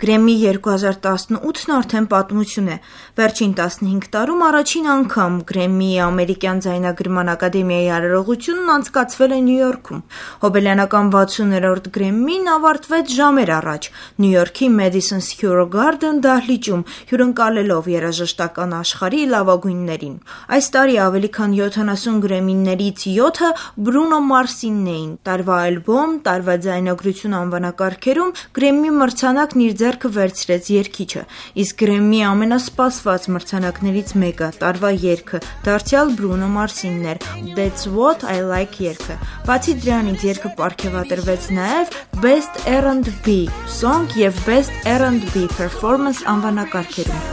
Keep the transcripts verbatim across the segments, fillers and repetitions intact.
Գրեմմի երկու հազար տասնութն արդեն պատմություն է։ Վերջին տասնհինգ տարում առաջին անգամ Գրեմմիի ամերիկյան ձայնագրման ակադեմիայի արարողությունն անցկացվել է Նյու Յորքում։ Հոբելյանական վաթսուներորդ Գրեմմին ավարտվեց ժամեր առաջ Նյու Յորքի Madison Square Garden դահլիճում, հյուրընկալելով երաժշտական աշխարհի լավագույններին։ Այս տարի ավելի քան յոթանասուն Գրեմմիներից յոթը Բրունո Մարսինն էին։ Տարվա ալբոմ, տարվա ձայնագրություն անվանակարգերում Գրեմմի մրցանակն իր ձեռքը վերցրեց երգիչը, իսկ Գրեմմի ամենասպասված մրցանակներից մեկը, տարվա երգը, դարձյալ Բրունո Մարսինն էր, That's What I Like երգը։ Բացի դրանից երգը պարգևատրվեց նաև Best R and B Song և Best R and B Performance անվանակարգերում։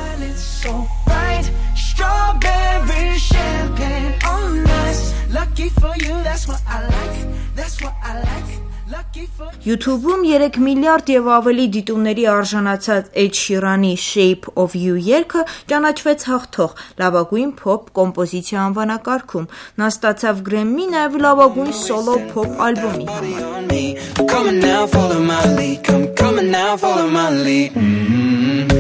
YouTube-ում երեք միլիարդ և ավելի դիտումների արժանացած Էդ Շիրանի Shape of You երգը ճանաչվեց հաղթող լավագույն փոփ կոմպոզիցիա անվանակարգում։ Նա ստացավ Գրեմմի նաև լավագույն սոլո փոփ ալբոմի համար։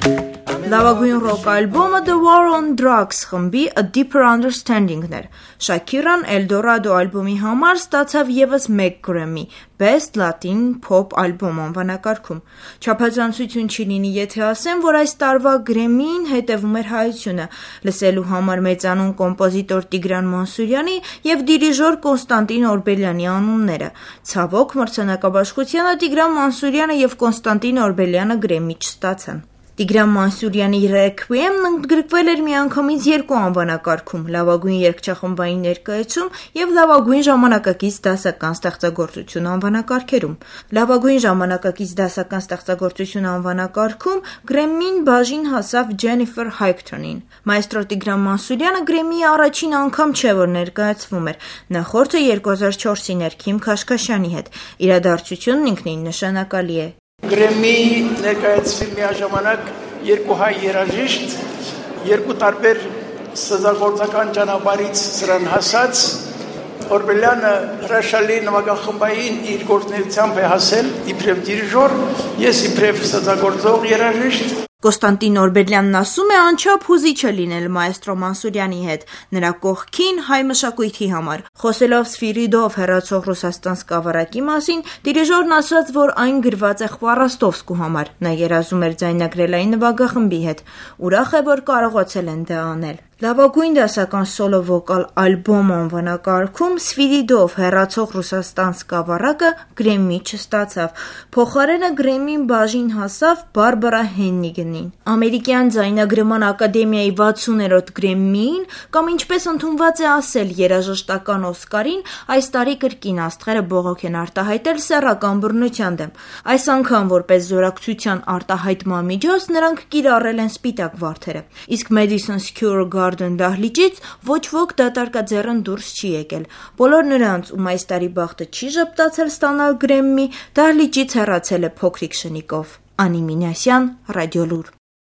Լավագույն ռոք ալբոմը The War on Drugs խմբի A Deeper Understanding-ն էր։ Շաքիրան Eldorado ալբոմի համար ստացավ ևս մեկ Գրեմմի Best Latin Pop ալբոմ անվանակարգում։ Չափազանցություն չի լինի, եթե ասեմ, որ այս տարվա Գրեմմիին հետևում էր հայությունը, լսելու համար մեծանուն կոմպոզիտոր Տիգրան Մանսուրյանի և դիրիժոր Կոնստանտին Օրբելյանի անունները։ Ցավոք, մրցանակաբաշխությանը Տիգրան Մանսուրյանը և Կոնստանտին Օրբելյանը Գրեմմի չստացան։ Տիգրան Մանսուրյանի Ռեքվիեմն ընդգրկվել էր միանգամից երկու անվանակարգում՝ լավագույն երգչախմբային ներկայացում և լավագույն ժամանակակից դասական ստեղծագործություն անվանակարգերում։ Լավագույն ժամանակակից դասական ստեղծագործություն անվանակարգում Գրեմմին բաժին հասավ Ջենիֆեր Հայգթոնին։ Մայստրո Տիգրան Մանսուրյանը Գրեմմիի առաջին անգամ չէ, որ ներկայացվում էր։ Նախորդը երկու հազար չորսին էր Քիմ Քաշքաշյանի հետ։ Իրադարձությունն ինքնին նշանակալի է։ Գրեմմի ներկայացվի միաժամանակ երկու հայ երաժիշտ, երկու տարբեր ստեղծագործական ճանապարհից սրան հասած, Օրբելյանը հրաշալի նվագախմբային իր գործունեությամբ է հասել իբրև դիրիժոր, ես իբրև ստեղծագործող երաժիշտ։ Կոնստանտին Օրբելյանն ասում է անչափ հուզիչ է լինել մայստրո Մանսուրյանի հետ, նրա կողքին հայ մշակույթի համար։ Խոսելով Սվիրիդով հեռացող Ռուսաստան սկավառակի մասին, դիրիժորն ասաց, որ այն գրված է Խվառաստովսկու համար։ Նա երազում էր ձայնագրել այն նվագախմբի հետ։ Ուրախ է, որ կարողացել են դա անել։ Լավագույն դասական սոլո վոկալ ալբոմ անվանակարգում Սվիրիդով հեռացող Ռուսաստան սկավառակը Գրեմմի չստացավ։ Փոխարենը Գրեմմին բաժին հասավ Բարբարա Հեննիգնին։ Ամերիկյան ձայնագրման ակադեմիայի վաթսուներորդ Գրեմմիին, կամ ինչպես ընդունված է ասել երաժշտական Օսկարին, այս տարի կրկին աստղերը բողոք են արտահայտել սեռական բռնության դեմ։ Այս անգամ որպես զորակցության արտահայտման միջոց նրանք կիրառել են սպիտակ վարդերը։ Իսկ Madison Square Garden դահլիճից ոչ ոք դատարկաձեռն դուրս չի եկել։ Բոլոր նրանց, ում այս տարի բախտը չի ժպտացել ստանալ Գրեմմի, դահլիճից հեռացել է փոքրիկ շնիկով։ Անի Մինասյան, Ռադիոլուր։